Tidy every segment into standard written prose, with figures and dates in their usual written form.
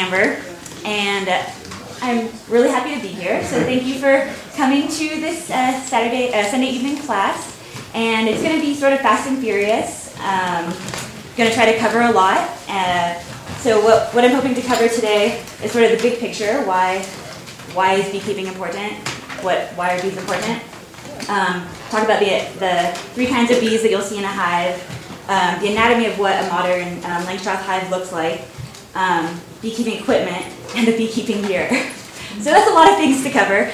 Amber, and I'm really happy to be here. So thank you for coming to this Sunday evening class. And it's going to be sort of fast and furious. Going to try to cover a lot. So what I'm hoping to cover today is sort of the big picture. Why is beekeeping important? Why are bees important? Talk about the three kinds of bees that you'll see in a hive, the anatomy of what a modern Langstroth hive looks like, beekeeping equipment, and the beekeeping gear. So that's a lot of things to cover,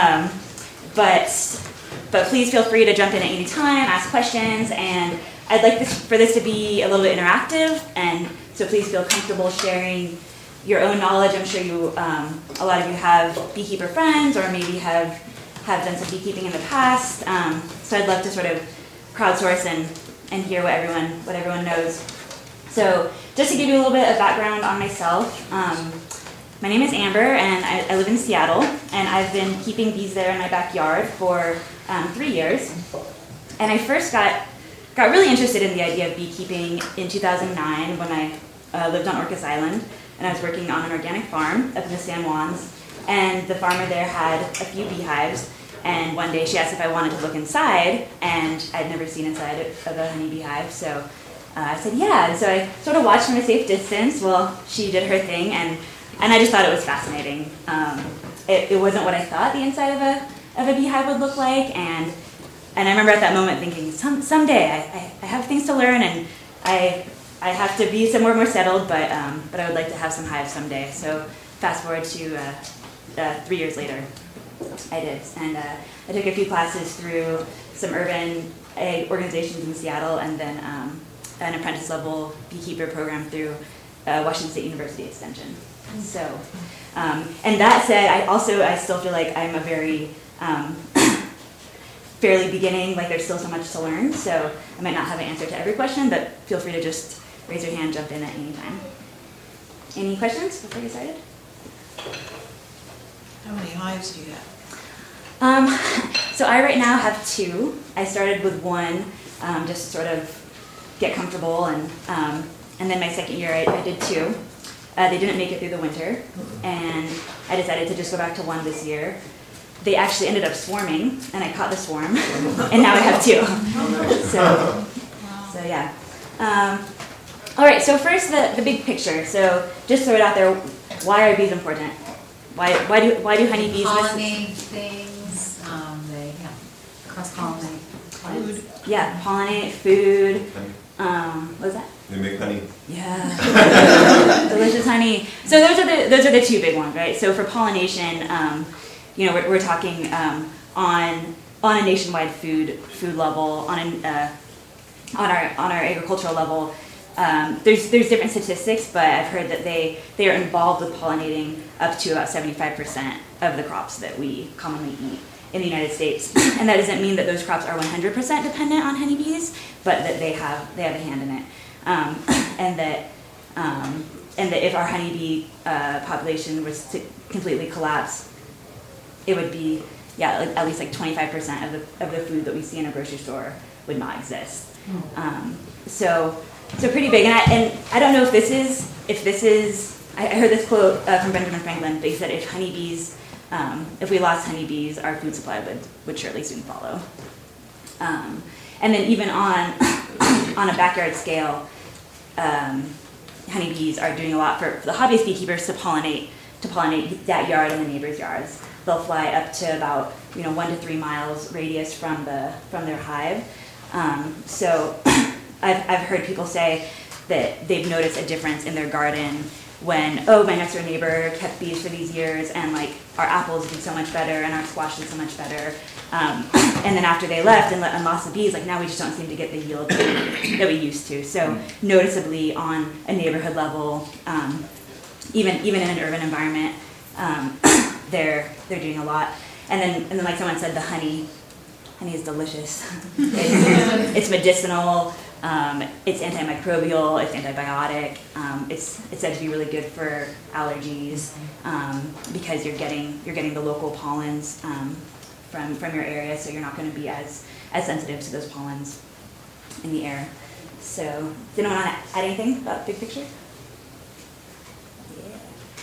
but please feel free to jump in at any time, ask questions, and I'd like for this to be a little bit interactive, and so please feel comfortable sharing your own knowledge. I'm sure a lot of you have beekeeper friends, or maybe have done some beekeeping in the past. So I'd love to sort of crowdsource and hear what everyone knows. So just to give you a little bit of background on myself, my name is Amber, and I live in Seattle, and I've been keeping bees there in my backyard for 3 years. And I first got really interested in the idea of beekeeping in 2009 when I lived on Orcas Island, and I was working on an organic farm up in the San Juans. And the farmer there had a few beehives, and one day she asked if I wanted to look inside, and I'd never seen inside of a honey beehive, so I said yeah. And so I sort of watched from a safe distance while she did her thing, and I just thought it was fascinating. It wasn't what I thought the inside of a beehive would look like, and I remember at that moment thinking, someday I have things to learn, and I have to be somewhere more settled, but I would like to have some hives someday. So fast forward to 3 years later, I did, and I took a few classes through some urban organizations in Seattle, and then an apprentice level beekeeper program through Washington State University Extension. So, and that said, I still feel like I'm a very fairly beginning, like there's still so much to learn, so I might not have an answer to every question, but feel free to just raise your hand, jump in at any time. Any questions before we get started? How many hives do you have? So I right now have 2. I started with 1, just to sort of get comfortable, and then my second year I did 2. They didn't make it through the winter, and I decided to just go back to 1 this year. They actually ended up swarming, and I caught the swarm, and now I have 2. So yeah. All right, so first the big picture. So just throw it out there, why are bees important? Why do honeybees pollinate things? They cross-pollinate food. Yeah, pollinate food. What was that? They make honey. Yeah, delicious honey. So those are the 2 big ones, right? So for pollination, we're talking on a nationwide food level, on our agricultural level. There's different statistics, but I've heard that they are involved with pollinating up to about 75% of the crops that we commonly eat in the United States. And that doesn't mean that those crops are 100% dependent on honeybees, but that they have a hand in it. And that if our honeybee population was to completely collapse, it would be at least like 25% of the food that we see in a grocery store would not exist. So pretty big, and I don't know if this is. I heard this quote from Benjamin Franklin. They said if we lost honeybees, our food supply would surely soon follow. And then even on a backyard scale, honeybees are doing a lot for the hobbyist beekeepers to pollinate that yard and the neighbors' yards. They'll fly up to about 1 to 3 miles radius from their hive. So I've heard people say that they've noticed a difference in their garden when, my next door neighbor kept bees for these years, and like our apples did so much better and our squash did so much better. And then after they left and lost the bees, like now we just don't seem to get the yield that we used to. So noticeably on a neighborhood level, even in an urban environment, they're doing a lot. And then like someone said, the honey is delicious. It's medicinal. It's antimicrobial. It's antibiotic. It's said to be really good for allergies because you're getting the local pollens from your area, so you're not going to be as sensitive to those pollens in the air. So, did anyone want to add anything about the big picture? Yeah.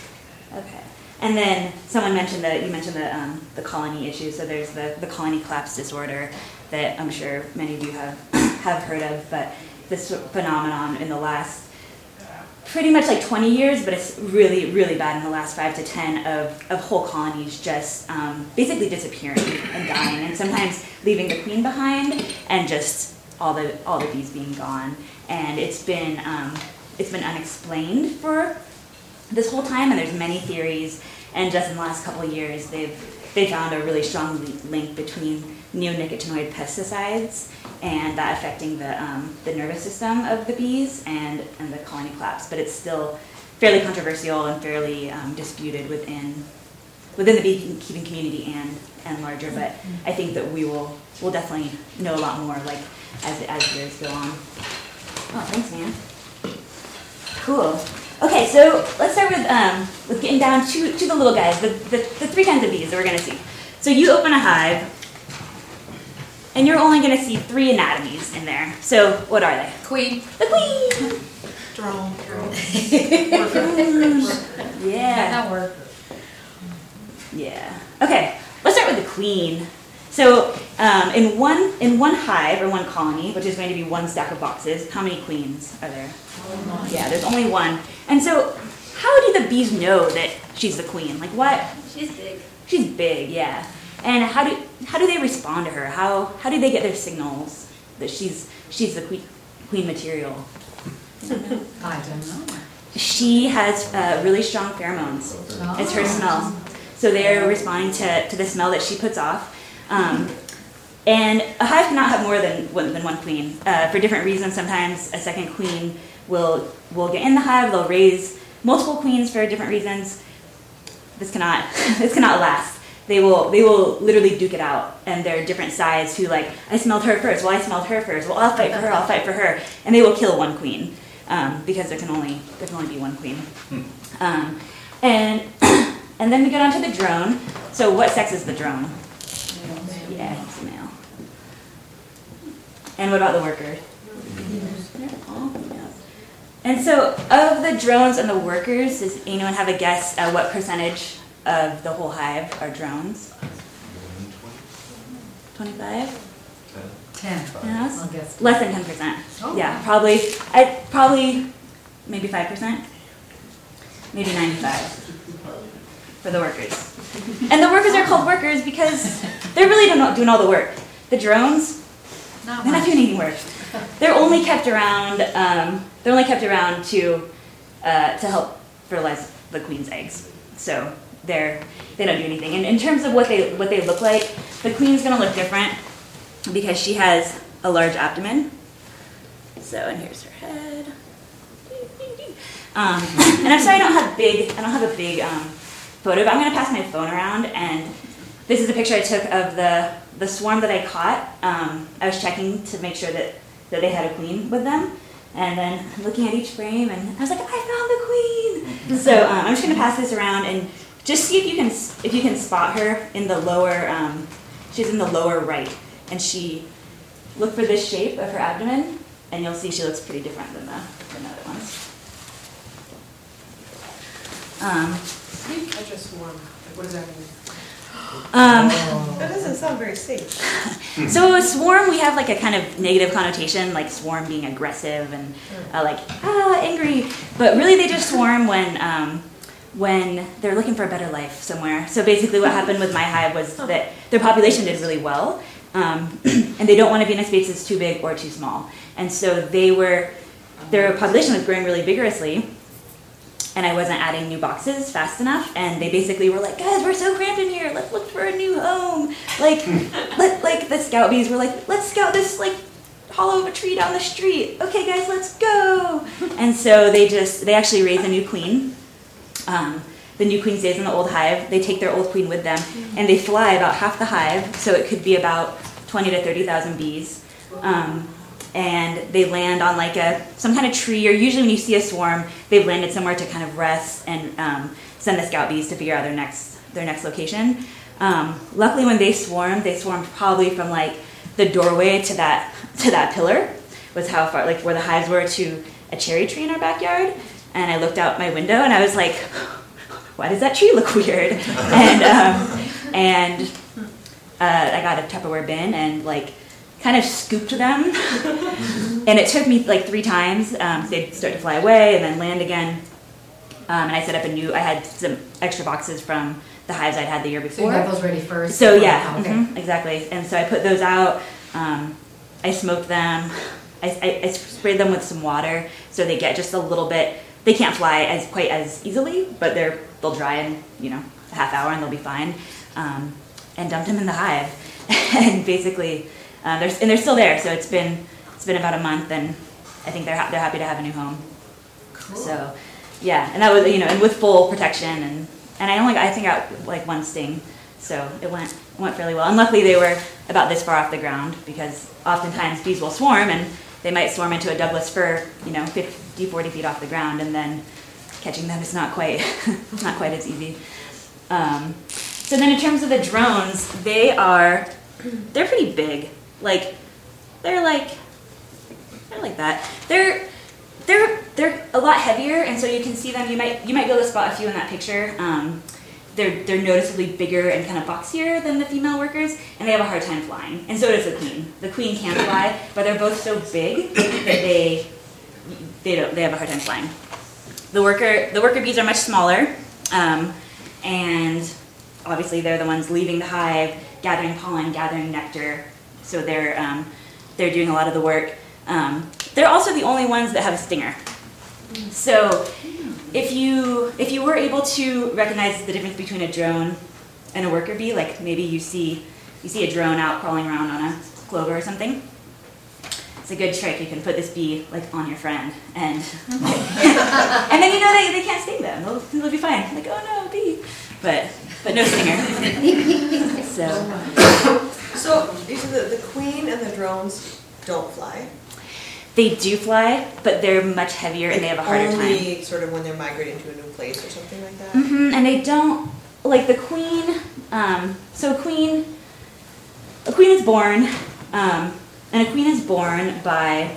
Okay. And then someone mentioned you mentioned the colony issue. So there's the colony collapse disorder that I'm sure many of you have heard of, but this phenomenon in the last pretty much like 20 years, but it's really, really bad in the last 5 to 10 of whole colonies just basically disappearing and dying, and sometimes leaving the queen behind and just all the bees being gone. And it's been unexplained for this whole time, and there's many theories. And just in the last couple of years, they found a really strong link between neonicotinoid pesticides and that affecting the nervous system of the bees and the colony collapse. But it's still fairly controversial and fairly disputed within the beekeeping community and larger. But I think that we'll definitely know a lot more like as years go on. Oh, thanks, man. Cool. Okay, so let's start with getting down to the little guys, the 3 kinds of bees that we're going to see. So you open a hive, and you're only going to see 3 anatomies in there. So what are they? Queen. The queen! Drone. Yeah. That work. Yeah. Okay, let's start with the queen. So in one hive or one colony, which is going to be 1 stack of boxes, how many queens are there? Yeah, there's only 1. And so how do the bees know that she's the queen? Like what? She's big. She's big, yeah. And how do they respond to her? How do they get their signals that she's the queen material? I don't know. She has really strong pheromones. It's her smell. So they're responding to the smell that she puts off. And a hive cannot have more than one queen. For different reasons, sometimes a second queen will get in the hive. They'll raise multiple queens for different reasons. This cannot last. They will literally duke it out, and they're different sides who like, I smelled her first. Well, I smelled her first. Well, I'll fight for her, and they will kill one queen because there can only be one queen. And then we go down to the drone. So what sex is the drone? Yeah, it's a male. And what about the worker? They're all females. And so of the drones and the workers, does anyone have a guess at what percentage of the whole hive are drones? 25? 10. Yes? I'll guess. Less than 10%. Oh. Yeah, probably maybe 5%. Maybe 95 for the workers. And the workers are called workers because they're really doing all the work. The drones, Not they're not much. doing any work. They're only kept around. To help fertilize the queen's eggs. So they don't do anything. And in terms of what they look like, the queen's gonna look different because she has a large abdomen. So, and here's her head. And I'm sorry I don't have a big photo, but I'm gonna pass my phone around, and this is a picture I took of the swarm that I caught. I was checking to make sure that they had a queen with them, and then looking at each frame, and I was like, I found the queen. So I'm just gonna pass this around and just see if you can spot her in the lower. She's in the lower right, and look for this shape of her abdomen, and you'll see she looks pretty different than the other ones. You catch a swarm. Like, what does that mean? That doesn't sound very safe. So a swarm, we have like a kind of negative connotation, like swarm being aggressive and angry. But really, they just swarm when they're looking for a better life somewhere. So basically, what happened with my hive was that their population did really well, and they don't want to be in a space that's too big or too small. And so their population was growing really vigorously. And I wasn't adding new boxes fast enough, and they basically were like, guys, we're so cramped in here, let's look for a new home. Like the scout bees were like, let's scout this like hollow of a tree down the street. Okay guys, let's go. And so they actually raise a new queen. The new queen stays in the old hive. They take their old queen with them, and they fly about half the hive, so it could be about 20 to 30,000 bees. And they land on like some kind of tree, or usually when you see a swarm, they've landed somewhere to kind of rest and send the scout bees to figure out their next location. Luckily, when they swarmed probably from like the doorway to that pillar was how far, like where the hives were to a cherry tree in our backyard. And I looked out my window and I was like, why does that tree look weird? And I got a Tupperware bin and like kind of scooped them. And it took me like 3 times. They'd start to fly away and then land again. And I set up I had some extra boxes from the hives I'd had the year So before. you got those ready first? So yeah, Okay. exactly. And so I put those out. I smoked them. I sprayed them with some water so they get just a little bit. They can't fly quite as easily, but they'll dry in a half hour and they'll be fine. And dumped them in the hive, and basically they're still there. So it's been about a month, and I think they're happy to have a new home. Cool. So yeah, and that was and with full protection and I think I got like 1 sting, so it went fairly well. And luckily they were about this far off the ground because oftentimes bees will swarm and they might swarm into a Douglas fir 50, 40 feet off the ground, and then catching them is not quite as easy. So then in terms of the drones, they're pretty big. Like they're like that. They're a lot heavier, and so you can see them. You might be able to spot a few in that picture. They're noticeably bigger and kind of boxier than the female workers, and they have a hard time flying. And so does the queen. The queen can fly, but they're both so big that they have a hard time flying. The worker bees are much smaller, and obviously they're the ones leaving the hive, gathering pollen, gathering nectar. So they're doing a lot of the work. They're also the only ones that have a stinger. So if you were able to recognize the difference between a drone and a worker bee, like maybe you see a drone out crawling around on a clover or something, it's a good trick. You can put this bee like on your friend, and and then they can't sting them. They'll be fine. Like, oh no, bee, but no stinger. So these are the queen and the drones don't fly. They do fly, but they're much heavier and they have a harder time. Only sort of when they're migrating to a new place or something like that. And they don't like the queen. So a queen is born, and a queen is born by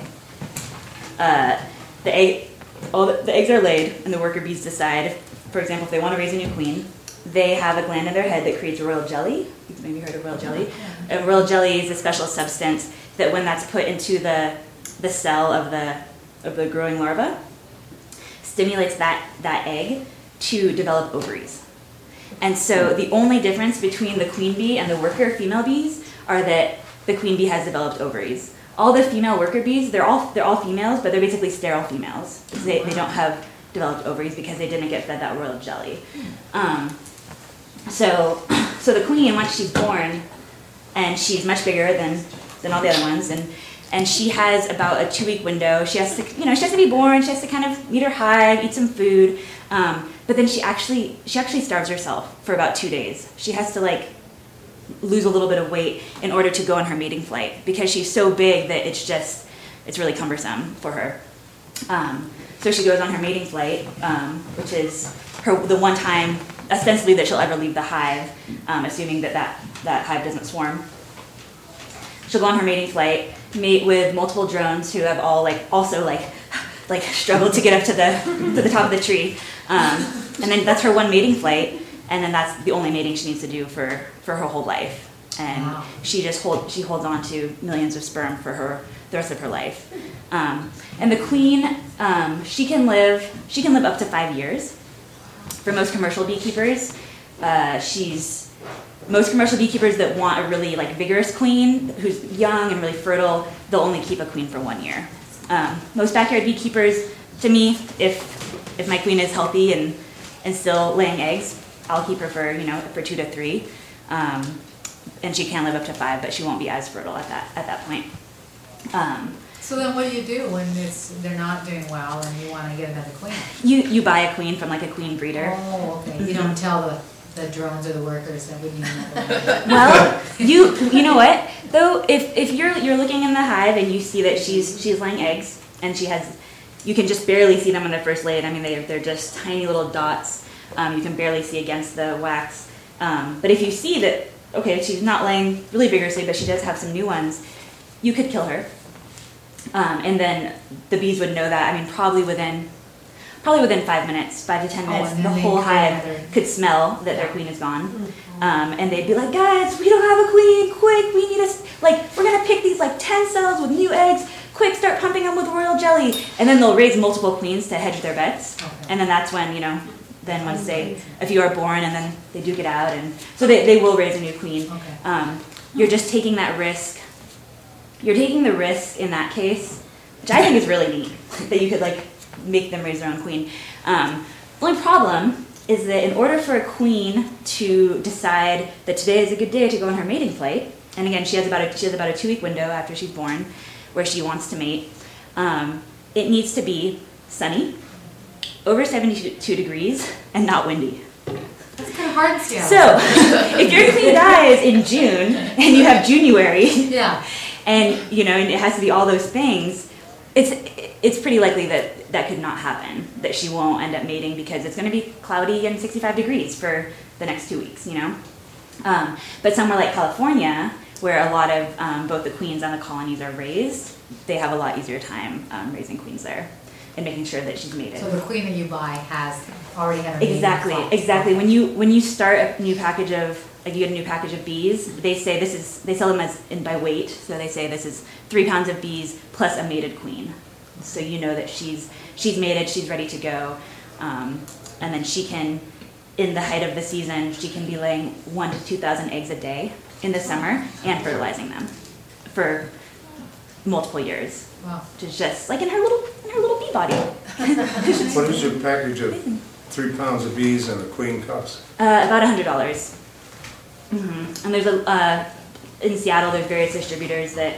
the egg. All the eggs are laid, and the worker bees decide. For example, if they want to raise a new queen, they have a gland in their head that creates royal jelly. You've maybe heard of royal jelly. Royal jelly is a special substance that, when that's put into the cell of the growing larva, stimulates that egg to develop ovaries. And so the only difference between the queen bee and the worker female bees are that the queen bee has developed ovaries. All the female worker bees, they're all females, but they're basically sterile females. They don't have developed ovaries because they didn't get fed that royal jelly. So the queen, once she's born, and she's much bigger than all the other ones, and she has about a 2-week window. She has to be born. She has to kind of meet her hive, eat some food, but then she actually starves herself for about 2 days. She has to lose a little bit of weight in order to go on her mating flight because she's so big that it's really cumbersome for her. So she goes on her mating flight, which is the one time ostensibly that she'll ever leave the hive, assuming that hive doesn't swarm. She'll go on her mating flight, mate with multiple drones who have all also struggled to get up to the top of the tree, and then that's her one mating flight, and then that's the only mating she needs to do for her whole life. And wow. She holds on to millions of sperm for the rest of her life. And the queen, she can live up to 5 years. For most commercial beekeepers, most commercial beekeepers that want a really vigorous queen who's young and really fertile, they'll only keep a queen for 1 year. Most backyard beekeepers, to me, if my queen is healthy and still laying eggs, I'll keep her for 2 to 3, and she can live up to 5, but she won't be as fertile at that point. So then what do you do when they're not doing well and you want to get another queen? You buy a queen from a queen breeder. Oh, okay. You don't tell the drones or the workers that we need another one. Well, you know what though, if you're looking in the hive and you see that she's laying eggs and you can just barely see them when they're first laid. I mean they're just tiny little dots. You can barely see against the wax. But if you see that she's not laying really vigorously, but she does have some new ones, you could kill her. And then the bees would know that. I mean, probably within probably within 5 minutes, 5 to 10 minutes, and the then they whole go hive together. could smell that their queen is gone. And they'd be like, guys, we don't have a queen, quick, we need we're gonna pick these 10 cells with new eggs, quick, start pumping them with royal jelly. And then they'll raise multiple queens to hedge their bets. Okay. And then that's when, then once a few are born and then they duke it out. And so they will raise a new queen. Okay. You're just taking that risk. You're taking the risk in that case, which I think is really neat, that you could make them raise their own queen. The only problem is that in order for a queen to decide that today is a good day to go on her mating flight, and again she has about a 2-week window after she's born where she wants to mate, it needs to be sunny, over 72 degrees, and not windy. That's kind of hard to see. So if your queen dies in June and you have January, Yeah. and and it has to be all those things, it's pretty likely that could not happen, that she won't end up mating because it's going to be cloudy and 65 degrees for the next 2 weeks, But somewhere like California, where a lot of both the queens and the colonies are raised, they have a lot easier time raising queens there and making sure that she's mated. So the queen that you buy has already had a mating flight. Exactly. When you start a new package of you get a new package of bees, they say they sell them by weight. So they say this is 3 pounds of bees plus a mated queen. So you know that she's mated, she's ready to go, and then she can, in the height of the season, she can be laying 1,000 to 2,000 eggs a day in the summer and fertilizing them for multiple years. Wow. Which is just in her little bee body. What does your package of 3 pounds of bees and a queen cost? About $100. And there's in Seattle, there's various distributors that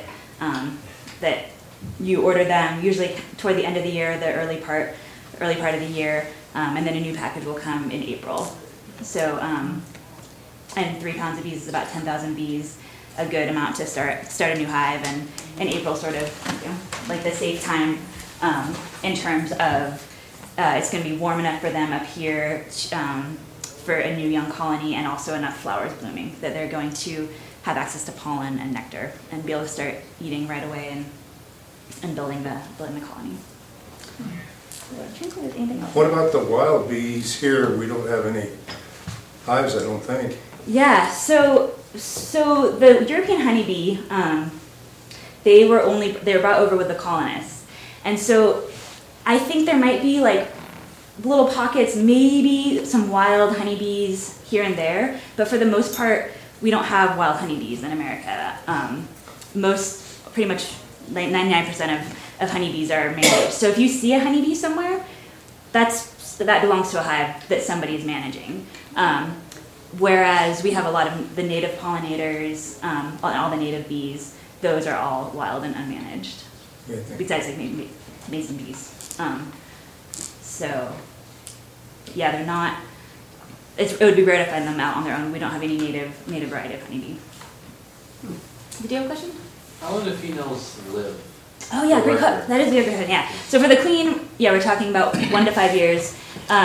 you order them usually toward the end of the year, the early part of the year, and then a new package will come in April. So, and 3 pounds of bees is about 10,000 bees, a good amount to start a new hive, and April sort of the safe time in terms of it's going to be warm enough for them up here for a new young colony, and also enough flowers blooming that they're going to have access to pollen and nectar and be able to start eating right away and building the colony. Anything else? What about the wild bees here? We don't have any hives, I don't think. Yeah, so the European honeybee, they were brought over with the colonists, and so I think there might be little pockets, maybe some wild honeybees here and there, but for the most part, we don't have wild honeybees in America. Pretty much 99% of honeybees are managed. So if you see a honeybee somewhere, that belongs to a hive that somebody's managing. Whereas we have a lot of the native pollinators, all the native bees, those are all wild and unmanaged, besides maybe mason bees. So, yeah, they're not. It would be rare to find them out on their own. We don't have any native variety of honeybee. Did you have a question? How long do females live? Oh yeah, great question. That is a good question. Yeah. So for the queen, we're talking about 1 to 5 years.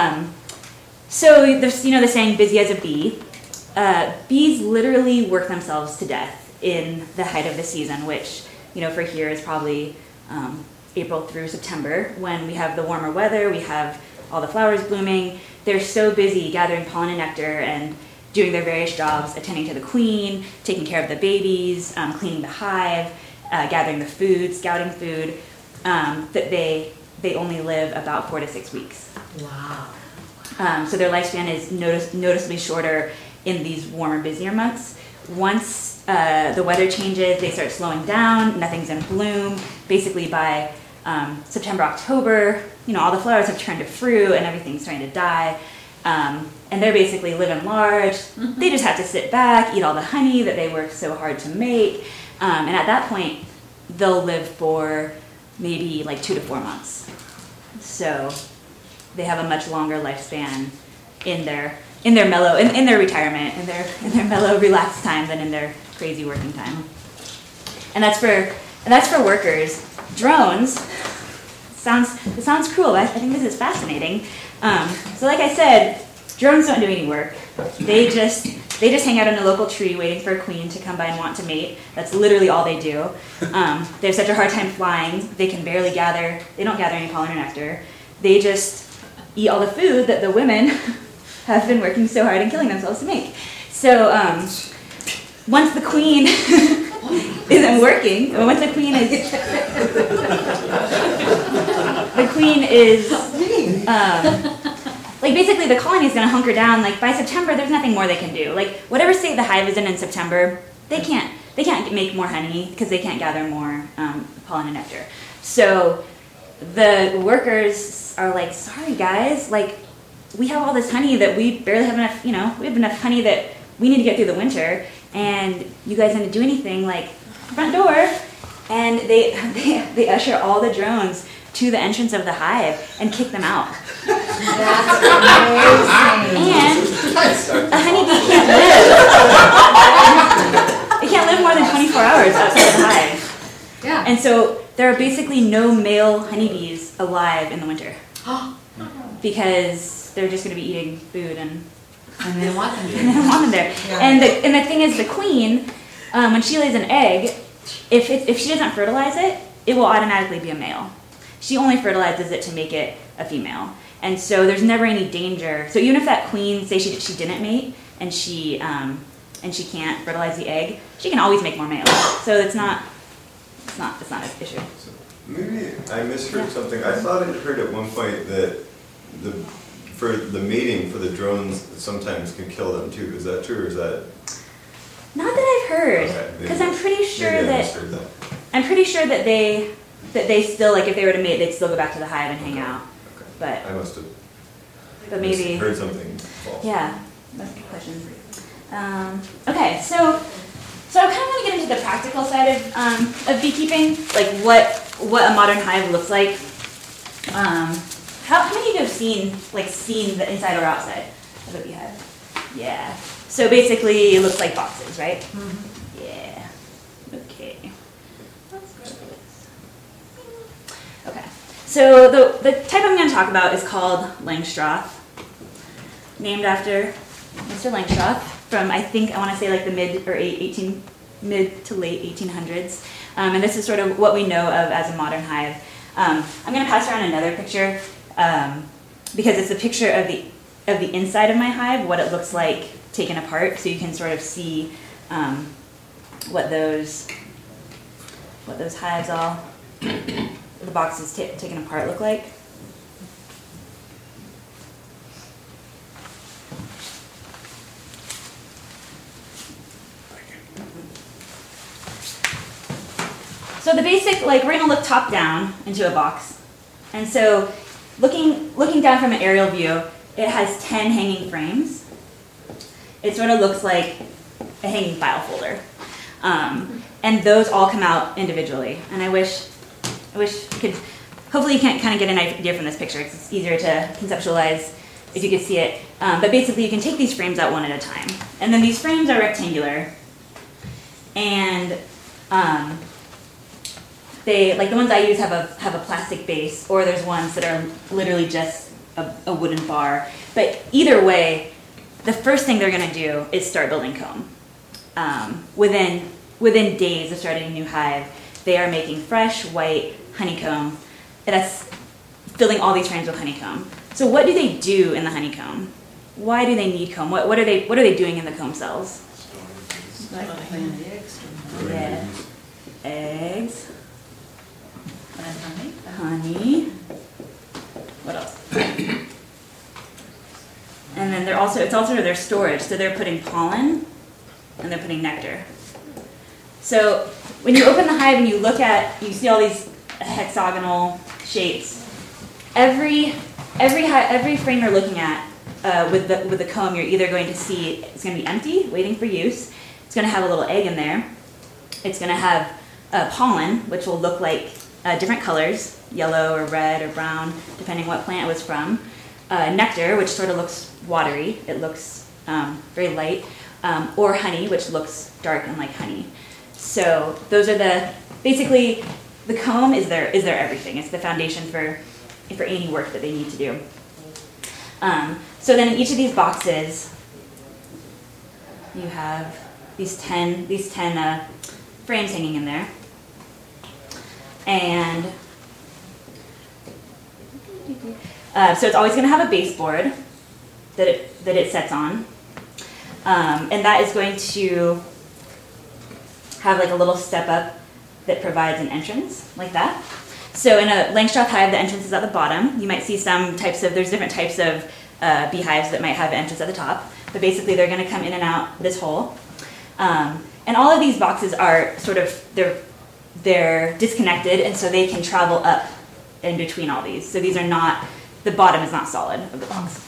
So there's the saying "busy as a bee." Bees literally work themselves to death in the height of the season, which for here is probably April through September, when we have the warmer weather, we have all the flowers blooming. They're so busy gathering pollen and nectar and doing their various jobs, attending to the queen, taking care of the babies, cleaning the hive, gathering the food, scouting food, that they only live about 4 to 6 weeks. Wow. So their lifespan is noticeably shorter in these warmer, busier months. Once the weather changes, they start slowing down, nothing's in bloom. Basically by September, October, all the flowers have turned to fruit and everything's starting to die. And they're basically living large. They just have to sit back, eat all the honey that they worked so hard to make. And at that point, they'll live for maybe 2 to 4 months. So they have a much longer lifespan in their retirement, in their mellow, relaxed time than in their crazy working time. And that's for workers. Drones, it sounds cruel, but I think this is fascinating. So like I said, drones don't do any work. They just hang out in a local tree waiting for a queen to come by and want to mate. That's literally all they do. They have such a hard time flying. They can barely they don't gather any pollen or nectar. They just eat all the food that the women have been working so hard and killing themselves to make. So once the queen isn't working, or once the queen is like basically the colony is going to hunker down. Like by September, there's nothing more they can do. Like whatever state the hive is in September, they can't make more honey because they can't gather more pollen and nectar. So the workers are like, sorry guys, like we have all this honey that we barely have enough. We have enough honey that we need to get through the winter, and you guys didn't do anything. Like front door, and they usher all the drones to the entrance of the hive and kick them out. That's amazing. And a honeybee can't live. It can't live more than 24 hours outside of the hive. Yeah. And so there are basically no male honeybees alive in the winter because they're just going to be eating food and And they don't want them they don't want them there. Yeah. And the thing is, the queen, when she lays an egg, if she doesn't fertilize it, it will automatically be a male. She only fertilizes it to make it a female. And so there's never any danger. So even if that queen, say she didn't mate and she can't fertilize the egg, she can always make more males. So it's not an issue. Maybe I misheard something. I thought I heard at one point that for the mating for the drones sometimes can kill them too. Is that true, or is that? Not that I've heard, Okay, because I'm pretty sure maybe I that misheard that. I'm pretty sure that they still, like if they were to mate, they'd still go back to the hive and hang out. Okay. But I must have maybe heard something false. yeah, that's a good question. Okay, so I kind of want to get into the practical side of beekeeping, like what a modern hive looks like. How many of you have seen the inside or outside of a beehive? Yeah. So basically, it looks like boxes, right? Mm-hmm. Yeah. Okay. Okay. So the type I'm going to talk about is called Langstroth, named after Mr. Langstroth from I want to say like the mid to late 1800s, and this is sort of what we know of as a modern hive. I'm going to pass around another picture because it's a picture of the inside of my hive, what it looks like taken apart, so you can sort of see what those hives all the boxes taken apart look like. So the basic, we're going to look top down into a box. And so looking down from an aerial view, it has 10 hanging frames. It sort of looks like a hanging file folder. And those all come out individually. And I wish you could, hopefully you can kind of get an idea from this picture. It's easier to conceptualize if you could see it. But basically you can take these frames out one at a time. And then these frames are rectangular. And they, like the ones I use have a plastic base, or there's ones that are literally just a wooden bar. But either way, the first thing they're going to do is start building comb. Within days of starting a new hive, they are making fresh white honeycomb. That's filling all these frames with honeycomb. So what do they do in the honeycomb? Why do they need comb? What are they doing in the comb cells? Yeah. Eggs. Honey. What else? And then it's also their storage. So they're putting pollen and they're putting nectar. So when you open the hive and you see all these hexagonal shapes. Every frame you're looking at with the comb, you're either going to see it's going to be empty, waiting for use. It's going to have a little egg in there. It's going to have pollen, which will look like different colors, yellow or red or brown, depending what plant it was from. Nectar, which sort of looks watery. It looks very light. Or honey, which looks dark and like honey. So those are basically the comb is their everything. It's the foundation for any work that they need to do. So then in each of these boxes, you have these 10 frames hanging in there. And So it's always going to have a baseboard that it sets on, and that is going to have like a little step up that provides an entrance like that. So in a Langstroth hive, the entrance is at the bottom. You might see there's different types of beehives that might have an entrance at the top, but basically they're going to come in and out this hole. And all of these boxes are they're disconnected, and so they can travel up in between all these. So the bottom is not solid of the box.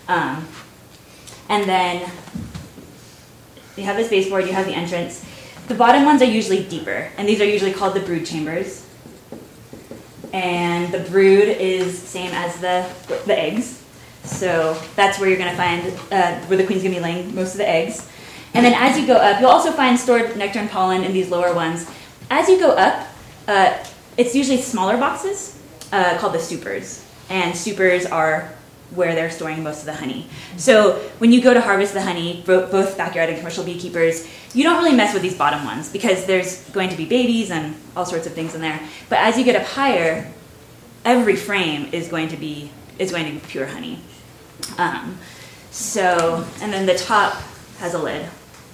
And then you have this baseboard, you have the entrance. The bottom ones are usually deeper, and these are usually called the brood chambers. And the brood is same as the eggs. So that's where you're going to find where the queen's going to be laying most of the eggs. And then as you go up, you'll also find stored nectar and pollen in these lower ones. As you go up, it's usually smaller boxes called the supers. And supers are where they're storing most of the honey. So when you go to harvest the honey, both backyard and commercial beekeepers, you don't really mess with these bottom ones because there's going to be babies and all sorts of things in there. But as you get up higher, every frame is going to be pure honey. And then the top has a lid.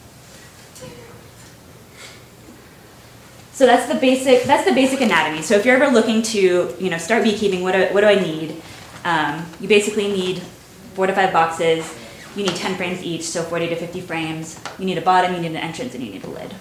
So that's the basic anatomy. So if you're ever looking to start beekeeping, what do I need? You basically need 4 to 5 boxes. You need 10 frames each, so 40 to 50 frames. You need a bottom, you need an entrance, and you need a lid.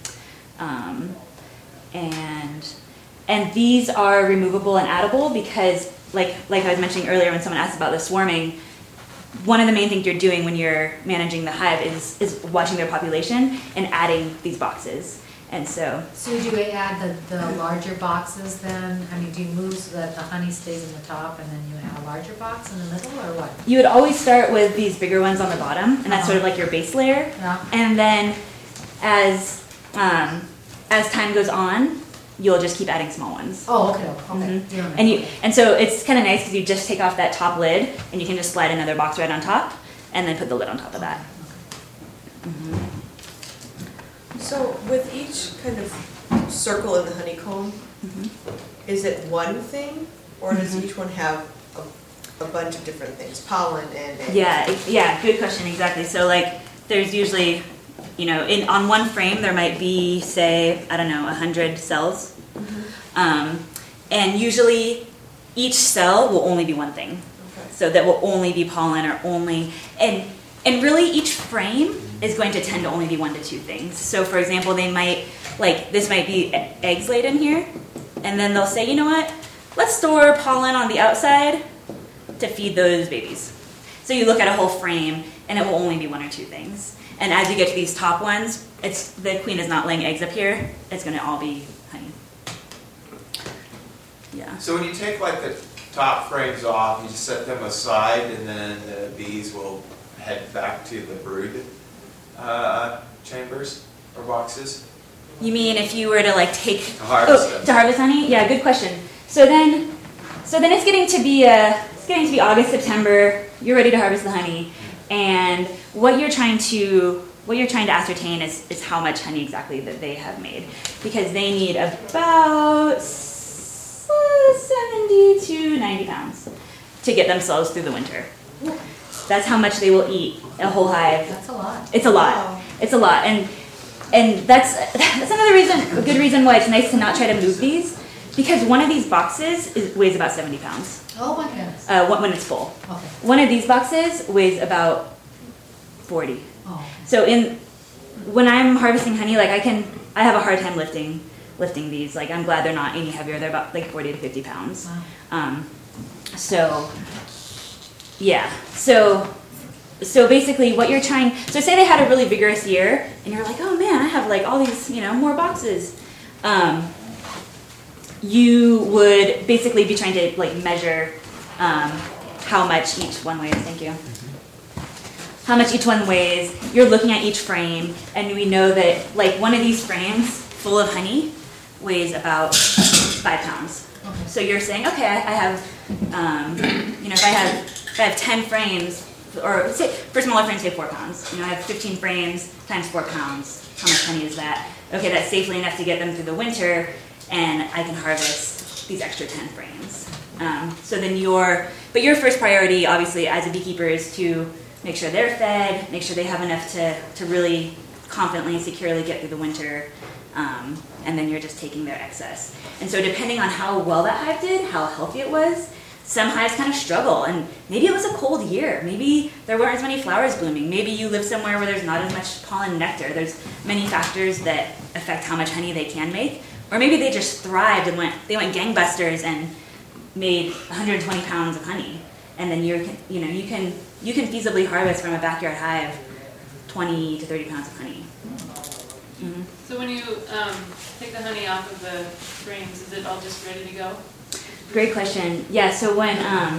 And these are removable and addable because, like I was mentioning earlier when someone asked about the swarming, one of the main things you're doing when you're managing the hive is watching their population and adding these boxes. And so would you add the larger boxes then? I mean, do you move so that the honey stays in the top and then you add a larger box in the middle, or what? you would always start with these bigger ones on the bottom, and that's sort of like your base layer. Yeah. And then as time goes on, you'll just keep adding small ones. Oh, okay. Mhm. And so it's kind of nice because you just take off that top lid and you can just slide another box right on top and then put the lid on top of that. Mhm. So with each kind of circle in the honeycomb, Mhm. is it one thing, or does Mhm. each one have a bunch of different things, pollen and? Yeah, good question, exactly. So like there's usually, on one frame there might be, say, 100 cells. Mhm. And usually each cell will only be one thing. Okay. So that will only be pollen or only, and really each frame is going to tend to only be 1 to 2 things. So for example, they might, this might be eggs laid in here, and then they'll say, you know what, let's store pollen on the outside to feed those babies. So you look at a whole frame, and it will only be 1 or 2 things. And as you get to these top ones, the queen is not laying eggs up here, it's going to all be honey. Yeah. So when you take the top frames off, you just set them aside, and then the bees will head back to the brood chambers or boxes? You mean if you were to take To harvest them. to harvest honey? Yeah, good question. So then it's getting to be August, September. You're ready to harvest the honey, and what you're trying to ascertain is how much honey exactly that they have made, because they need about 70 to 90 pounds to get themselves through the winter. That's how much they will eat a whole hive. That's a lot. It's a lot. Wow. It's a lot, and that's a good reason why it's nice to not try to move these, because one of these boxes weighs about 70 pounds. Oh my goodness. When it's full. Okay. One of these boxes weighs about 40. Oh. So when I'm harvesting honey, I have a hard time lifting these. I'm glad they're not any heavier. They're about 40 to 50 pounds. Wow. Yeah. So basically what you're trying, so say they had a really vigorous year and you're like, oh man, I have all these, more boxes. You would basically be trying to measure how much each one weighs. Thank you. How much each one weighs. You're looking at each frame, and we know that one of these frames full of honey weighs about 5 pounds. Okay. So you're saying, okay, I have, if I have 10 frames, or say, for smaller frames, say 4 pounds. I have 15 frames times 4 pounds. How much honey is that? Okay, that's safely enough to get them through the winter, and I can harvest these extra 10 frames. So then your first priority, obviously, as a beekeeper, is to make sure they're fed, make sure they have enough to really confidently and securely get through the winter, and then you're just taking their excess. And so depending on how well that hive did, how healthy it was, some hives kind of struggle, and maybe it was a cold year. Maybe there weren't as many flowers blooming. Maybe you live somewhere where there's not as much pollen and nectar. There's many factors that affect how much honey they can make. Or maybe they just thrived and went gangbusters and made 120 pounds of honey. And then you can feasibly harvest from a backyard hive 20 to 30 pounds of honey. Mm-hmm. So when you take the honey off of the frames, is it all just ready to go? Great question. Yeah, so when, I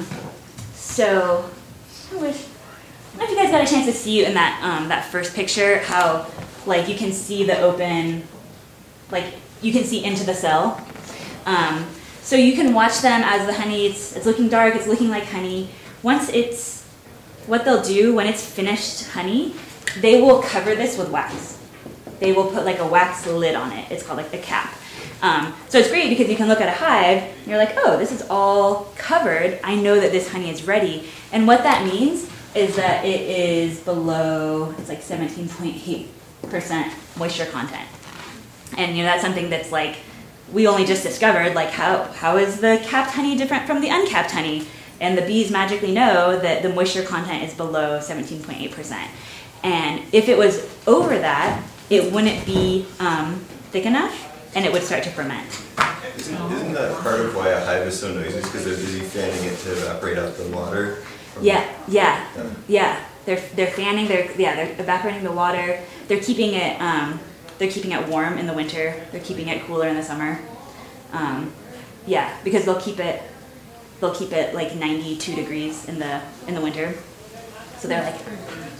don't know if you guys got a chance to see in that first picture how, like, you can see the open, like, you can see into the cell. So you can watch them as the honey, it's looking dark, it's looking like honey. What they'll do when it's finished honey, they will cover this with wax. They will put like a wax lid on it. It's called like a cap. So it's great because you can look at a hive and you're like, oh, this is all covered. I know that this honey is ready. And what that means is that it is below, it's like 17.8% moisture content. And that's something that's like, we only just discovered, like how is the capped honey different from the uncapped honey? And the bees magically know that the moisture content is below 17.8%. And if it was over that, it wouldn't be thick enough, and it would start to ferment. Isn't that part of why a hive is so noisy? Because they're busy fanning it to evaporate out the water? Yeah. They're fanning. They're evaporating the water. They're keeping it warm in the winter. They're keeping it cooler in the summer. Because they'll keep it like 92 degrees in the winter. So they're like.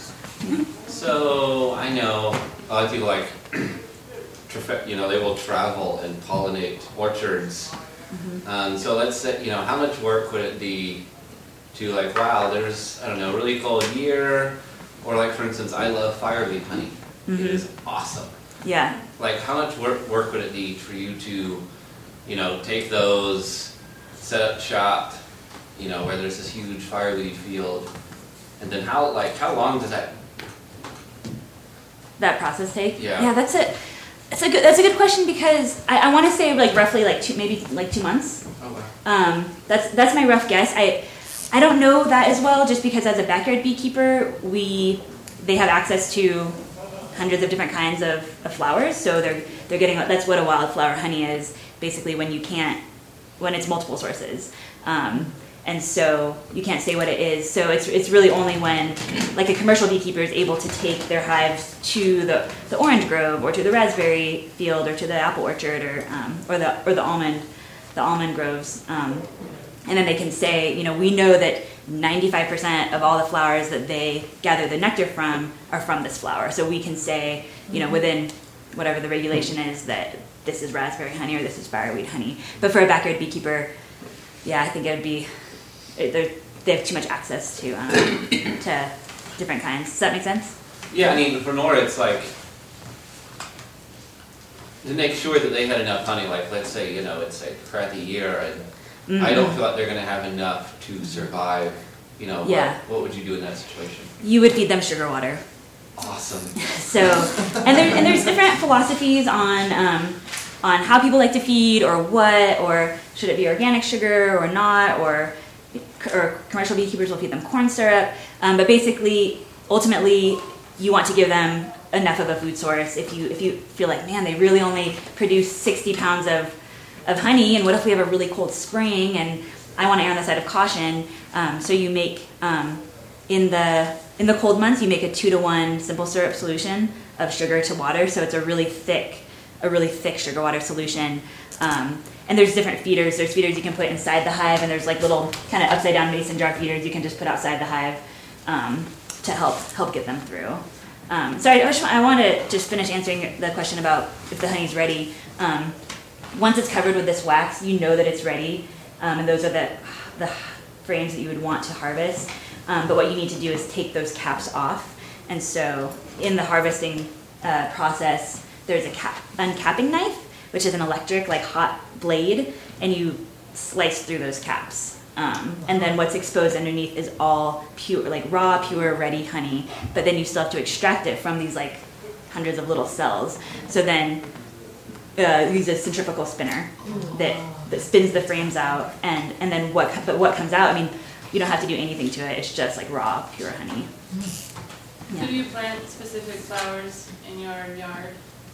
So I know a lot of people they will travel and pollinate orchards. Mm-hmm. So let's say, how much work would it be to wow, there's, a really cold year, or like for instance, I love fireweed honey. Mm-hmm. It is awesome. Yeah. Like how much work would it be for you to, take those, set up shop, where there's this huge fireweed field, and then how long does that process take? Yeah. That's it. That's a good question because I want to say roughly 2 months. Oh wow. That's my rough guess. I don't know that as well just because as a backyard beekeeper they have access to hundreds of different kinds of flowers, so they're getting, that's what a wildflower honey is basically when it's multiple sources. And so you can't say what it is. So it's really only when like a commercial beekeeper is able to take their hives to the orange grove or to the raspberry field or to the apple orchard or the almond groves. And then they can say, we know that 95% of all the flowers that they gather the nectar from are from this flower. So we can say, within whatever the regulation is that this is raspberry honey or this is fireweed honey. But for a backyard beekeeper, I think it would be, they have too much access to different kinds. Does that make sense? Yeah, for Nora, it's like to make sure that they had enough honey. Like, let's say, it's a crappy year, and I don't feel like they're going to have enough to survive. What would you do in that situation? You would feed them sugar water. Awesome. So, and there's different philosophies on how people like to feed or what, or should it be organic sugar or not, or commercial beekeepers will feed them corn syrup. But basically, ultimately, you want to give them enough of a food source. If you feel like, man, they really only produce 60 pounds of honey, and what if we have a really cold spring, and I want to err on the side of caution. So you make, in the cold months, you make a 2-to-1 simple syrup solution of sugar to water, so it's a really thick sugar water solution. And there's different feeders. There's feeders you can put inside the hive, and there's like little kind of upside down mason jar feeders you can just put outside the hive to help get them through. So I want to just finish answering the question about if the honey's ready. Once it's covered with this wax, you know that it's ready, and those are the frames that you would want to harvest. But what you need to do is take those caps off. And so in the harvesting process, there's a uncapping knife, which is an electric, hot blade, and you sliced through those caps. And then what's exposed underneath is all pure, like raw, pure, ready honey. But then you still have to extract it from these like hundreds of little cells. So then use a centrifugal spinner that spins the frames out, and then what comes out, I mean, you don't have to do anything to it. It's just like raw, pure honey. So do you plant specific flowers in your yard?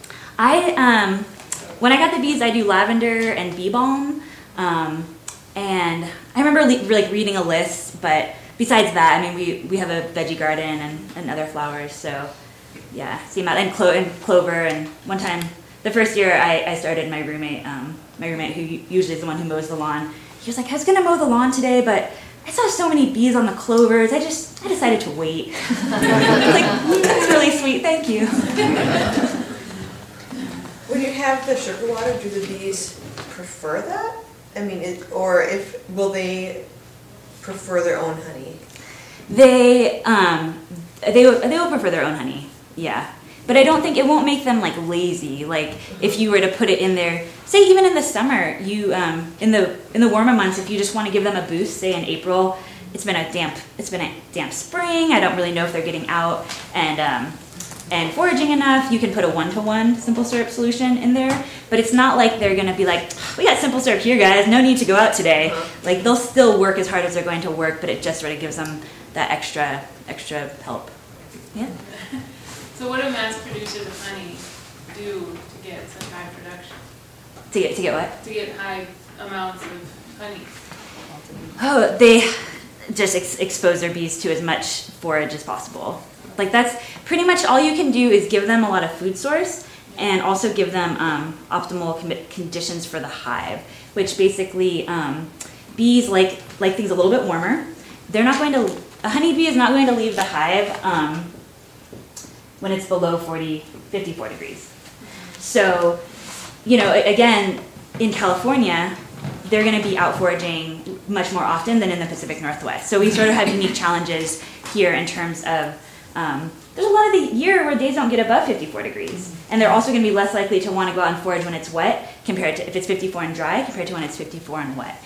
When I got the bees, I do lavender and bee balm. And I remember like reading a list, but besides that, I mean, we have a veggie garden and other flowers, so yeah, and clover. And one time, the first year I started, my roommate who usually is the one who mows the lawn, he was like, I was gonna mow the lawn today, but I saw so many bees on the clovers, I decided to wait. I was like, that's really sweet, thank you. When you have the sugar water, do the bees prefer that? I mean, will they prefer their own honey? They will prefer their own honey, yeah. But I don't think it won't make them like lazy. Like if you were to put it in there, say even in the summer, you in the warmer months, if you just want to give them a boost, say in April, it's been a damp spring. I don't really know if they're getting out and foraging enough. You can put a 1-to-1 simple syrup solution in there, but it's not like they're gonna be like, we got simple syrup here, guys. No need to go out today. Like they'll still work as hard as they're going to work, but it just sort of gives them that extra help. Yeah. So what do mass producers of honey do to get such high production? To get what? To get high amounts of honey? Oh, they just expose their bees to as much forage as possible. Like that's pretty much all you can do is give them a lot of food source and also give them optimal conditions for the hive, which basically bees like things a little bit warmer. A honeybee is not going to leave the hive when it's below 54 degrees. So, again, in California, they're going to be out foraging much more often than in the Pacific Northwest. So we sort of have unique challenges here in terms of there's a lot of the year where days don't get above 54 degrees. And they're also going to be less likely to want to go out and forage when it's wet compared to if it's 54 and dry compared to when it's 54 and wet.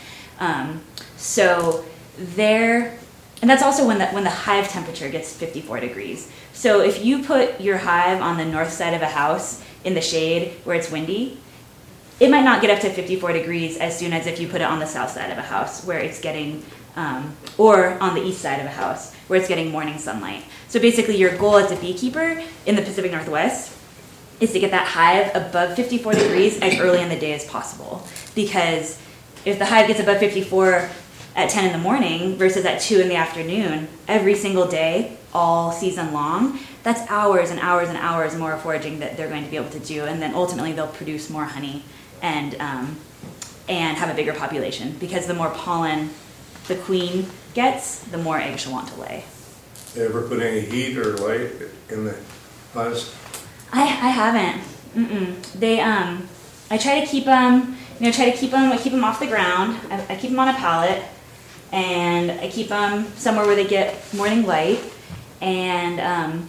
And that's also when the hive temperature gets 54 degrees. So if you put your hive on the north side of a house in the shade where it's windy, it might not get up to 54 degrees as soon as if you put it on the south side of a house where it's getting, or on the east side of a house where it's getting morning sunlight. So basically your goal as a beekeeper in the Pacific Northwest is to get that hive above 54 degrees as early in the day as possible. Because if the hive gets above 54 at 10 in the morning versus at 2 in the afternoon, every single day, all season long, that's hours and hours and hours more foraging that they're going to be able to do, and then ultimately they'll produce more honey and have a bigger population, because the more pollen the queen gets, the more eggs she'll want to lay. You ever put any heat or light in the hives? I haven't. They I try to keep them, I keep them off the ground. I keep them on a pallet, and I keep them somewhere where they get morning light, and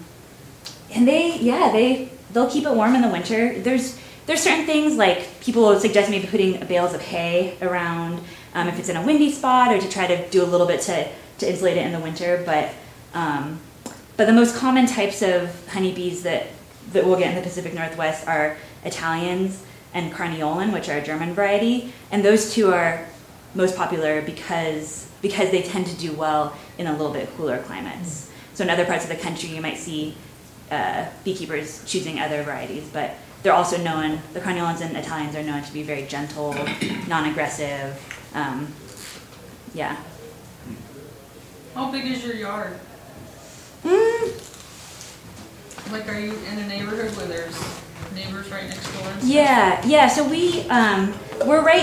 they'll keep it warm in the winter. There's certain things like people will suggest maybe putting bales of hay around if it's in a windy spot, or to try to do a little bit to insulate it in the winter. But the most common types of honeybees that we'll get in the Pacific Northwest are Italians and Carniolan, which are a German variety, and those two are most popular because they tend to do well in a little bit cooler climates. So in other parts of the country, you might see beekeepers choosing other varieties, but they're also known, the Carniolans and Italians are known to be very gentle, non-aggressive. Yeah. How big is your yard? Like, are you in a neighborhood where there's neighbors right next door and stuff? Yeah. So we're right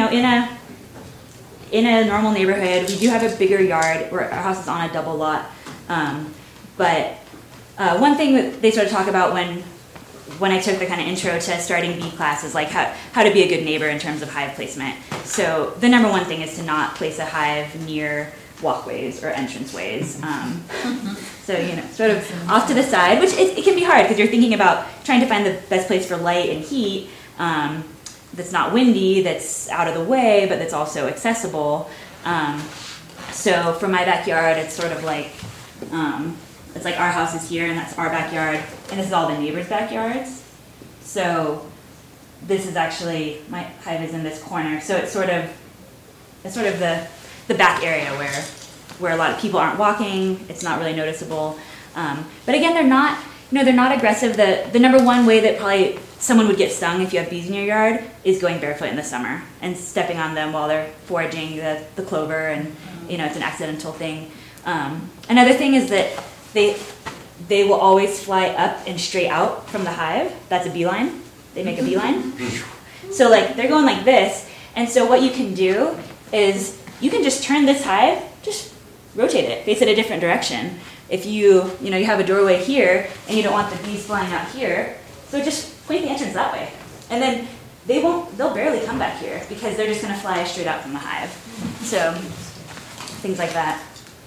in a normal neighborhood. We do have a bigger yard. Our house is on a double lot. But one thing that they sort of talk about when I took the kind of intro to starting bee class is like how to be a good neighbor in terms of hive placement. So the number one thing is to not place a hive near walkways or entranceways. So, sort of off to the side, which it can be hard because you're thinking about trying to find the best place for light and heat. that's not windy, that's out of the way, but that's also accessible. So for my backyard, it's sort of like, it's like our house is here and that's our backyard, and this is all the neighbors' backyards. So this is actually, my hive is in this corner, so it's sort of the back area where a lot of people aren't walking. It's not really noticeable. But again, they're not aggressive. The number one way that probably someone would get stung if you have bees in your yard is going barefoot in the summer and stepping on them while they're foraging the clover, and it's an accidental thing. Another thing is that they will always fly up and straight out from the hive. That's a beeline. They make a beeline. So like they're going like this, and so what you can do is you can just turn this hive, just rotate it, face it a different direction. If you have a doorway here and you don't want the bees flying out here, so just point the entrance that way. And then they'll barely come back here because they're just gonna fly straight out from the hive. So things like that.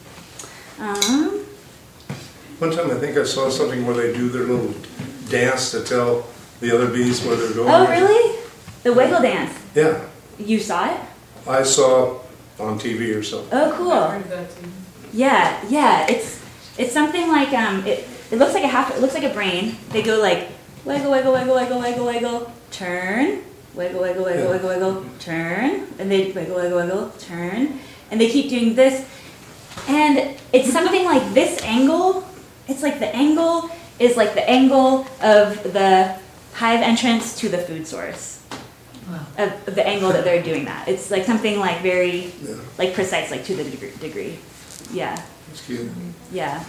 One time I think I saw something where they do their little dance to tell the other bees where they're going. Oh really? The wiggle dance. Yeah, You saw it? I saw on TV or something. Oh cool. I've heard that too. Yeah. It's something like it looks like it looks like a brain. They go like wiggle, wiggle, wiggle, wiggle, wiggle, wiggle, turn, wiggle, wiggle, wiggle, Yeah. wiggle, wiggle, turn, and they wiggle, wiggle, wiggle, turn, and they keep doing this, and it's something like this angle. It's like the angle is like the angle of the hive entrance to the food source. Wow. Of the angle that they're doing that. It's like something like very Yeah, like precise, like to the degree. Yeah. it's cute. Yeah.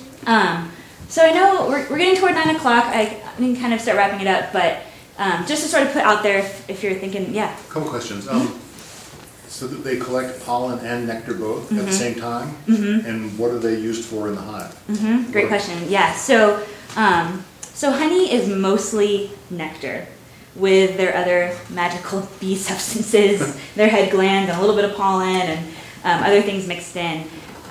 So I know we're getting toward 9 o'clock. I can kind of start wrapping it up, but just to sort of put out there, if you're thinking, yeah. Couple questions. So that they collect pollen and nectar both at the same time? And what are they used for in the hive? Great question. Yeah. So honey is mostly nectar with their other magical bee substances, their head glands, and a little bit of pollen and other things mixed in.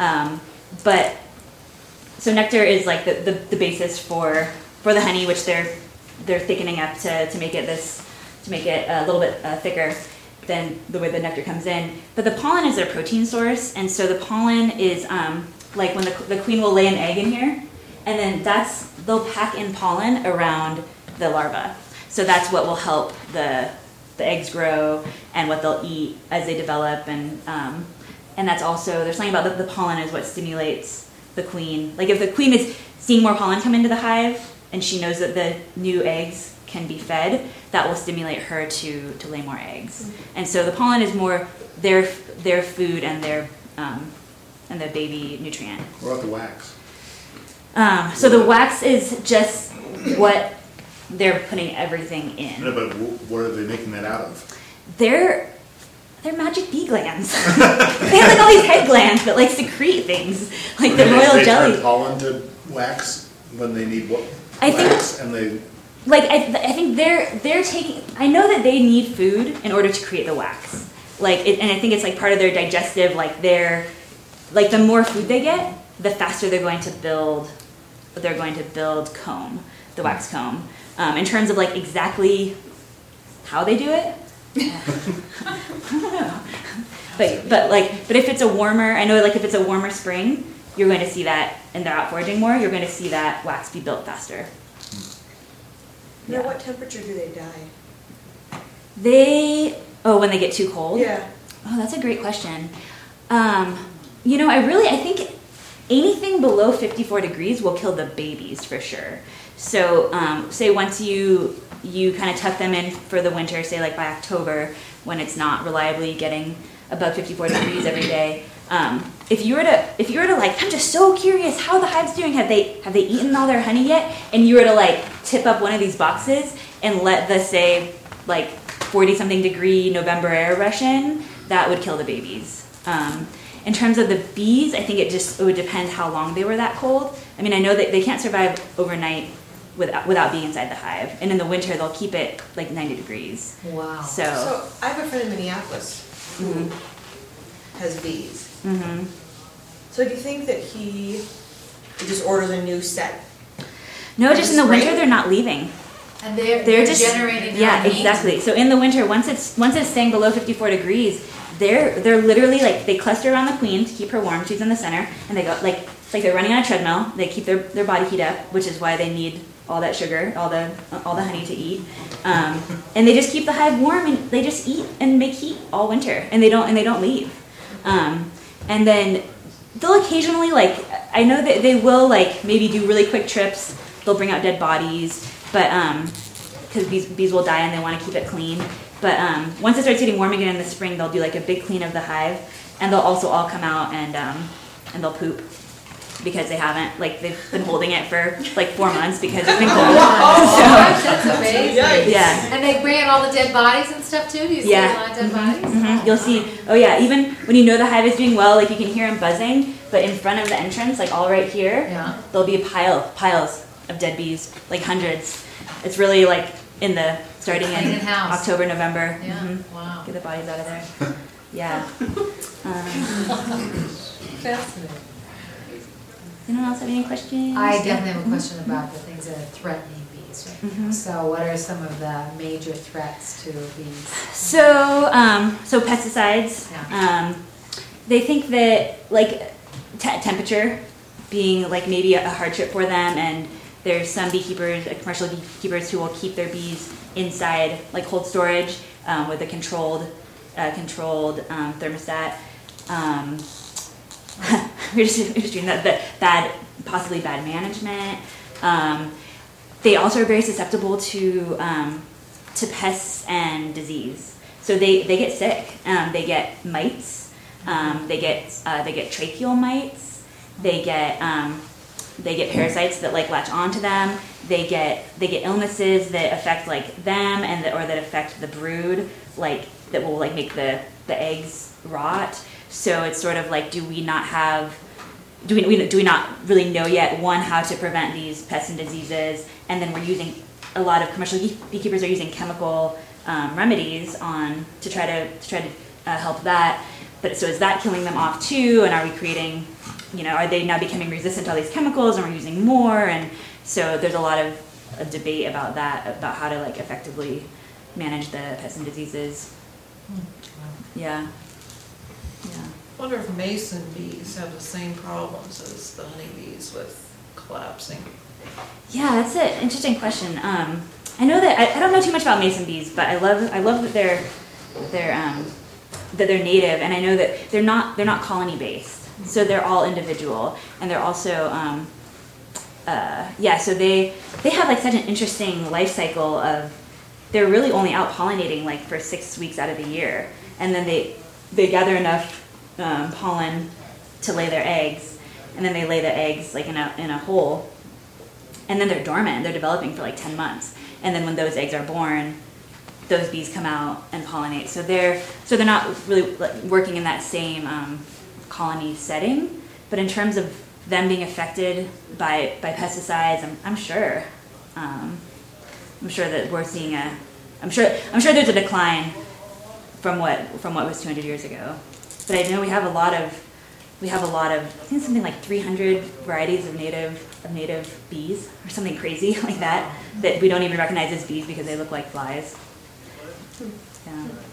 But so nectar is like the basis for the honey, which they're thickening up to make it a little bit thicker than the way the nectar comes in. But the pollen is their protein source, and so the pollen is like when the queen will lay an egg in here, and then they'll pack in pollen around the larva. So that's what will help the eggs grow and what they'll eat as they develop, and that's also, there's something about the pollen is what stimulates the queen. Like if the queen is seeing more pollen come into the hive and she knows that the new eggs can be fed, that will stimulate her to lay more eggs. And so the pollen is more their food and their the baby nutrient. What about the wax? So the wax is just what they're putting everything in. No, but what are they making that out of? They're magic bee glands. They have like all these head glands that like secrete things, like the royal they jelly. turn pollen to wax when they need I think- wax, and they. Like I think they're taking. I know that they need food in order to create the wax. And I think it's like part of their digestive. The more food they get, the faster they're going to build. They're going to build comb, the wax comb. In terms of like exactly how they do it, I don't know. But if it's a warmer, I know like if it's a warmer spring, you're going to see that, and they're out foraging more. You're going to see that wax be built faster. Now, what temperature do they die? When they get too cold? Yeah. Oh, that's a great question. I think anything below 54 degrees will kill the babies for sure. So, say once you kind of tuck them in for the winter, say like by October, when it's not reliably getting above 54 degrees every day. If you were to like, I'm just so curious how the hive's doing. Have they eaten all their honey yet? And you were to like tip up one of these boxes and let the say like 40-something degree November air rush in, that would kill the babies. In terms of the bees, I think it would depend how long they were that cold. I mean, I know that they can't survive overnight without being inside the hive, and in the winter they'll keep it like 90 degrees. Wow. So I have a friend in Minneapolis who has bees. Mm-hmm. So do you think that he just orders a new set? No, just in the Spring? winter they're not leaving. And they're just generating their yeah, own heat? exactly. So in the winter, once it's staying below 54 degrees, they're literally like they cluster around the queen to keep her warm. She's in the center, and they go like they're running on a treadmill. They keep their body heat up, which is why they need all that sugar, all the honey to eat, and they just keep the hive warm, and they just eat and make heat all winter, and they don't leave. And then they'll occasionally I know that they will maybe do really quick trips. They'll bring out dead bodies, but because bees will die and they want to keep it clean. But once it starts getting warm again in the spring, they'll do a big clean of the hive, and they'll also all come out and they'll poop because they haven't they've been holding it for 4 months because it's been cold. Gosh, that's amazing. Yeah. And they bring in all the dead bodies and stuff too? Do you see a lot of dead bodies? Mm-hmm. You'll see. Oh yeah, even when you know the hive is doing well, you can hear them buzzing. But in front of the entrance, all right here, there'll be piles of dead bees, hundreds. It's really starting in October, November. Yeah. Mm-hmm. Wow. Get the bodies out of there. Yeah. Fascinating. Anyone else have any questions? I definitely have a question about the things that are threatening bees right now. Mhm. So what are some of the major threats to bees? So pesticides. Yeah. They think that temperature being maybe a hardship for them, and there's some beekeepers, commercial beekeepers, who will keep their bees inside, cold storage, with a controlled thermostat. We're just doing that possibly bad management. They also are very susceptible to pests and disease. So they get sick. They get mites. They get tracheal mites. They get parasites that latch onto them. They get illnesses that affect them or that affect the brood, that will make the eggs rot. So it's sort of do we not really know yet, one, how to prevent these pests and diseases, and then we're using a lot of commercial beekeepers are using chemical remedies to try to help that. But so is that killing them off too? And are we creating, are they now becoming resistant to all these chemicals, and we're using more? And so there's a lot of debate about that, about how to effectively manage the pests and diseases. Yeah. Yeah. I wonder if mason bees have the same problems as the honeybees with collapsing. Yeah, that's an interesting question. I know that I don't know too much about mason bees, but I love that they're native, and I know that they're not colony based, so they're all individual, and they're also so they have such an interesting life cycle of they're really only out pollinating for 6 weeks out of the year, and then they gather enough pollen to lay their eggs, and then they lay the eggs in a hole, and then they're dormant. They're developing for 10 months, and then when those eggs are born, those bees come out and pollinate. So they're not really working in that same colony setting. But in terms of them being affected by pesticides, I'm sure that we're seeing I'm sure there's a decline from what was 200 years ago. But I know we have a lot of I think something 300 varieties of native bees, or something crazy like that we don't even recognize as bees because they look like flies. Yeah.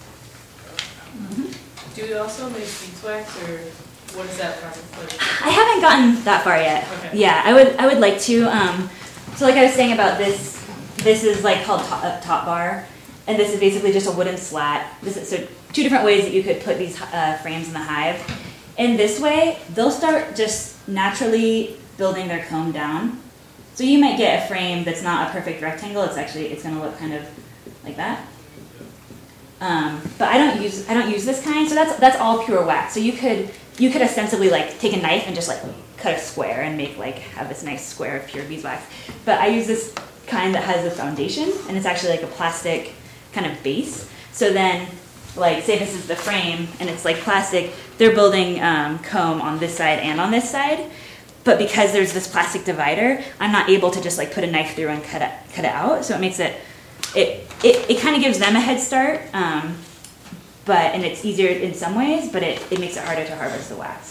Mm-hmm. Do you also make beeswax, or what is that process like? I haven't gotten that far yet. Okay. Yeah, I would like to. So I was saying about this is called top bar, and this is basically just a wooden slat. So 2 different ways that you could put these frames in the hive. In this way, they'll start just naturally building their comb down. So you might get a frame that's not a perfect rectangle. It's going to look kind of like that. But I don't use this kind. So that's all pure wax. So you could ostensibly take a knife and just cut a square and make have this nice square of pure beeswax. But I use this kind that has a foundation, and it's actually a plastic kind of base. So then, say this is the frame, and it's plastic. They're building comb on this side and on this side, but because there's this plastic divider, I'm not able to just put a knife through and cut it out. So it makes it kind of gives them a head start, and it's easier in some ways, but it makes it harder to harvest the wax.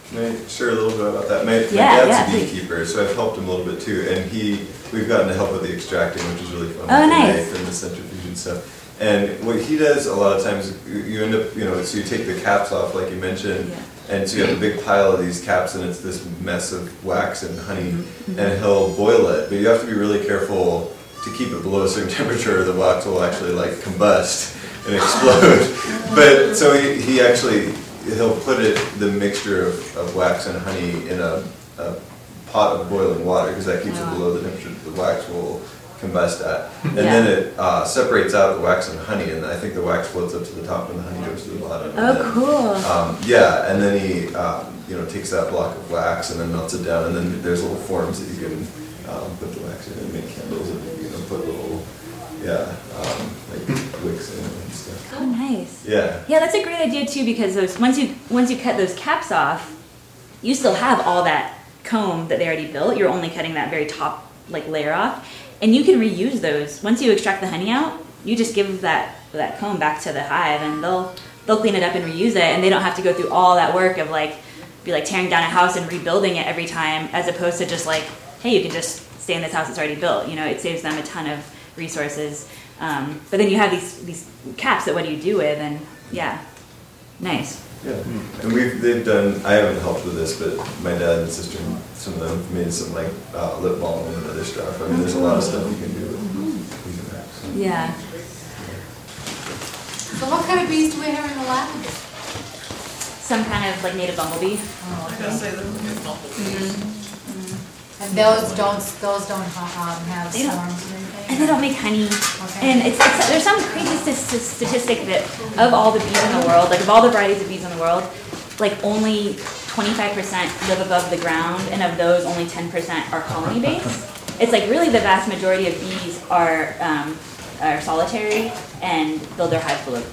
Can I share a little bit about that? My Yeah, dad's a please. beekeeper, so I've helped him a little bit too, and we've gotten to help with the extracting, which is really fun. Oh, with the nice. knife and the centrifuge and stuff. And what he does a lot of times, you end up, so you take the caps off, like you mentioned, and so you have a big pile of these caps, and it's this mess of wax and honey, and he'll boil it, but you have to be really careful to keep it below a certain temperature, or the wax will actually like combust and explode. But so he'll put the mixture of wax and honey in a pot of boiling water, because that keeps it below the temperature that the wax will combust at. And then it separates out the wax and honey, and I think the wax floats up to the top and the honey goes to the bottom. Oh, cool. And then he takes that block of wax and then melts it down, and then there's little forms that you can put the wax in and make candles, and put little like wicks in and stuff. Oh, nice. Yeah. Yeah, that's a great idea too, because once you cut those caps off, you still have all that comb that they already built. You're only cutting that very top layer off, and you can reuse those. Once you extract the honey out, you just give that comb back to the hive, and they'll clean it up and reuse it, and they don't have to go through all that work of tearing down a house and rebuilding it every time, as opposed to just hey, you can just stay in this house that's already built. It saves them a ton of resources. But then you have these caps that what do you do with, and nice. Yeah, and they've done, I haven't helped with this, but my dad and sister, some of them have made some lip balm and other stuff. I mean, there's a lot of stuff you can do with using that. So. Yeah. So what kind of bees do we have in the lab? Some kind of native bumblebee. Oh, I gotta say, those are good bumblebees. And those don't have They don't- swarms or anything? And they don't make honey. Okay. And there's some crazy statistic that of all the bees in the world, of all the varieties of bees in the world, only 25% live above the ground, and of those, only 10% are colony based. It's really the vast majority of bees are solitary and build their hive below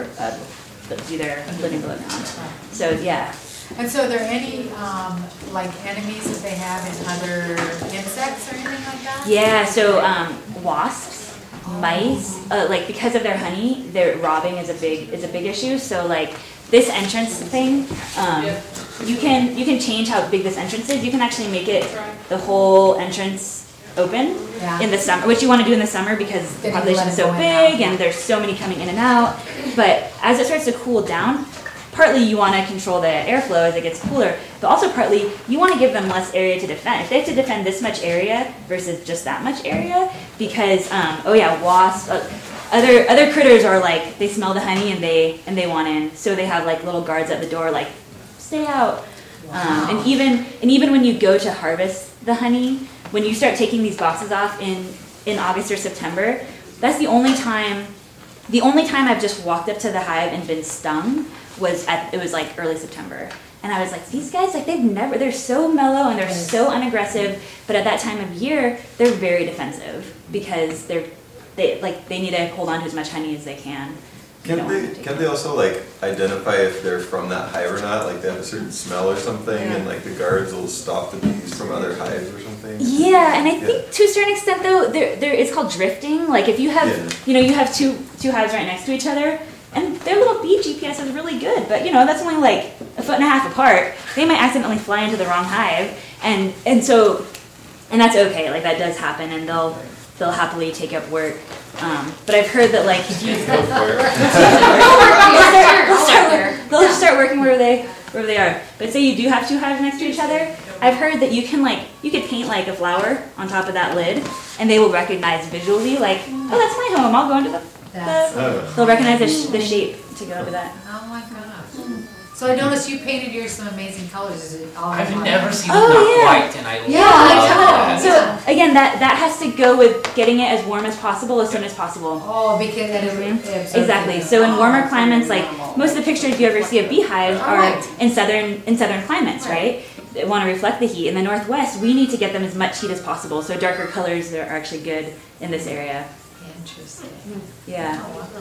do their living below ground. So yeah. And so are there any, enemies that they have in other insects or anything like that? Yeah, so wasps, mice, because of their honey, their robbing is a big issue. So this entrance thing, you can change how big this entrance is. You can actually make it the whole entrance open in the summer, which you want to do in the summer because the population is so big and there's so many coming in and out. But as it starts to cool down, partly you want to control the airflow as it gets cooler, but also partly you want to give them less area to defend. If they have to defend this much area versus just that much area, because wasps, other critters are they smell the honey and they want in, so they have little guards at the door stay out. Wow. And even when you go to harvest the honey, when you start taking these boxes off in August or September, that's the only time I've just walked up to the hive and been stung was early September. And I was these guys, they're so mellow and they're so unaggressive, but at that time of year, they're very defensive because they need to hold on to as much honey as they can. Can they also identify if they're from that hive or not? They have a certain smell or something, and the guards will stop the bees from other hives or something? Yeah, and I think to a certain extent though, it's called drifting. If you have, you have two hives right next to each other, and their little bee GPS is really good, but that's only a foot and a half apart. They might accidentally fly into the wrong hive, and that's okay. That does happen, and they'll happily take up work. But I've heard that if you they'll just start working wherever they are. But say you do have two hives next to each other, I've heard that you could paint a flower on top of that lid, and they will recognize visually oh, that's my home. I'll go into they'll recognize the shape to go into that. Oh my gosh. So I noticed you painted yours some amazing colors. Is it all I've white? never seen it not white, and I love that. So again, that has to go with getting it as warm as possible as soon as possible. Oh, because exactly. So in warmer climates, most of the pictures you ever see of beehives are in southern climates, right? They want to reflect the heat. In the Northwest, we need to get them as much heat as possible. So darker colors are actually good in this area. Interesting. Yeah.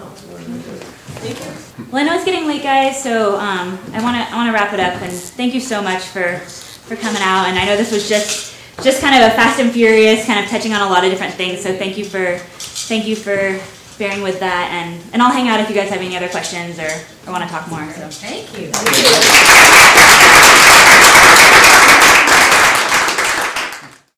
Well, I know it's getting late, guys, so I want to wrap it up. And thank you so much for coming out. And I know this was just kind of a fast and furious, kind of touching on a lot of different things. So thank you for bearing with that, and I'll hang out if you guys have any other questions or want to talk more. So. Thank you.